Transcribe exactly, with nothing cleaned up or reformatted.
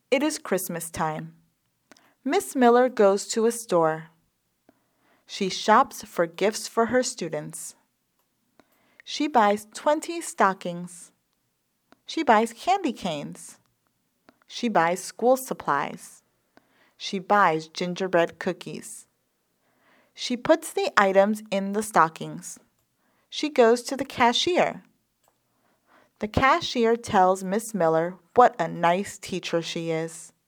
It is Christmas time. Miss Miller goes to a store. She shops for gifts for her students. She buys twenty stockings. She buys candy canes. She buys school supplies. She buys gingerbread cookies. She puts the items in the stockings. She goes to the cashier. The cashier tells Miss Miller what a nice teacher she is.